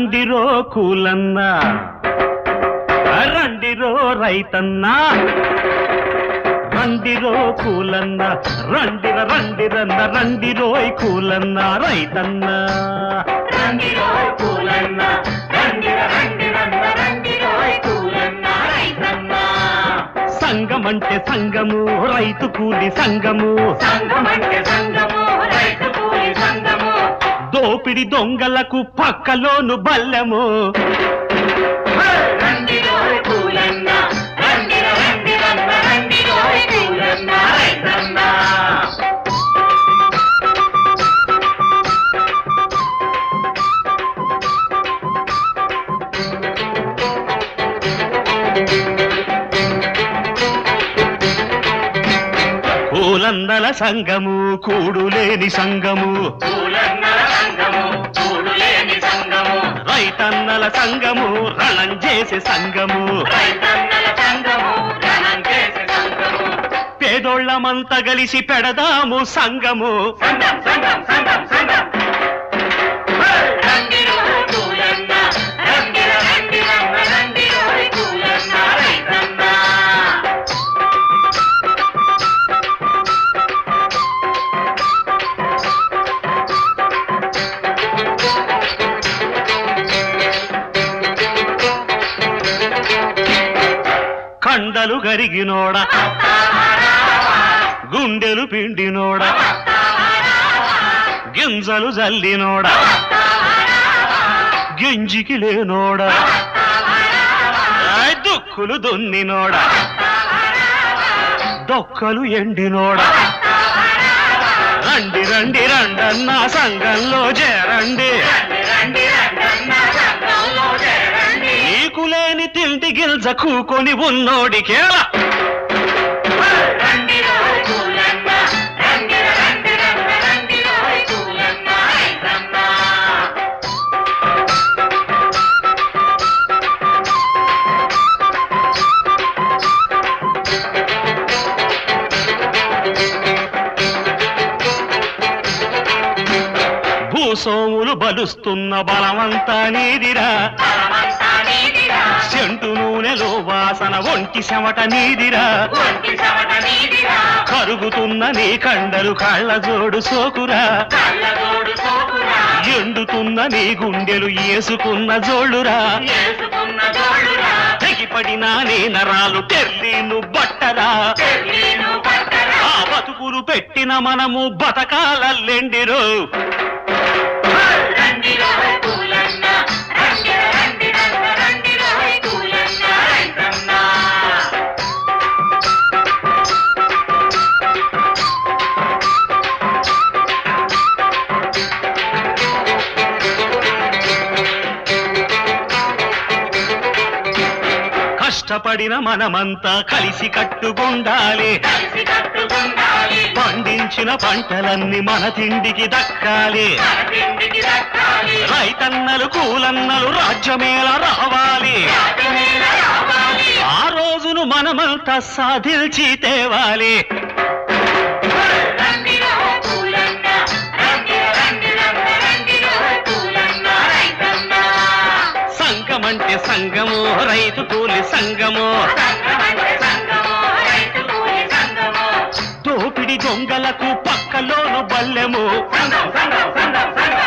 రండిరో కూలన్న రండిరో రైతన్న రండిరో కూలన్న రండిరన్న రండిరోయ్ కూలన్న రైతన్న రండిరోయ్ కూలన్న రండిరన్న రండిరోయ్ కూలన్న రైతన్న సంగమంటే సంగము రైతు కూలి సంగము సంగమంటే సంగము రైతు కూలి సంగము దోపిడి దొంగలకు పక్కలోను బల్లెము రండిరోయ్ కూలన్న రండిరన్న రండిరోయ్ కూలన్న రైతన్న కూలన్నల సంగము కూడులేని సంగము కూలన్నల సంగము కూడులేని సంగము రైతన్నల సంగము రణం చేసే సంగము రైతన్నల సంగము రణం చేసే సంగము పేదోళ్ళమంతా కలిసి పెడదాము సంగము సంగం సంగం సంగం సంగం రండిరోయ్ కూలన్న రండిరన్న రండిరోయ్ కూలన్న రైతన్న కండలు గరిగినోడ గుండెలు పిండినోడ గింజలు జల్లినోడ గింజికి లేనోడ దుక్కులు దున్నినోడ దొక్కలు ఎండినోడ రండి రండి రండన్న సంఘంలో చేరండి నీకు లేని తిండి గిల్జ కూకొని ఉన్నోడికేలా రండిరోయ్ కూలన్న రండిరన్న రండిరోయ్ కూలన్న రైతన్న భూసోములు బలుస్తున్న బలమంతా నీదిరా బలమంతా నీదిరా సెంటు నూనెలో వాసన ఒంటి చెమట నీదిరా ఒంటి చెమట నీదిరా కరుగుతున్న నీ కండలు కాళ్ళ జోడు సోకురా కళ్ళగోడు సోకురా ఎండుతున్న నీ గుండెలు ఏసుకున్న జోళ్ళురా చేసుకున్న జోడురా తెగిపడిన నీ నరాలు తెర్లీను బట్టరా తెర్లీను పట్టరా ఆ బతుకులు పెట్టిన మనము బతకాలెండిరో రండిరోయ్ కూలన్న రండిరన్న రండిరోయ్ కూలన్న రైతన్న కష్టపడిన మనమంతా కలిసి కట్టుకుండాలి కలిసి కట్టుకుండాలి పండించిన పంటలన్నీ మన తిండికి దక్కాలి మన తిండికి దక్కాలి రైతన్నలు కూలన్నలు రాజ్యమేళ రావాలి రాజమేళ రావాలి ఆ రోజును మనమంతా సాధించి తేవాలి రండిరోయ్ కూలన్న రండిరన్న రండిరోయ్ కూలన్న రైతన్న సంఘమంటే సంఘము రైతు కూలి సంఘము సంగమంటే సంగము రైతు కూలి సంగము దోపిడి దొంగలకు పక్కలోను బల్లెము సంగం సంగం సంగం సంగం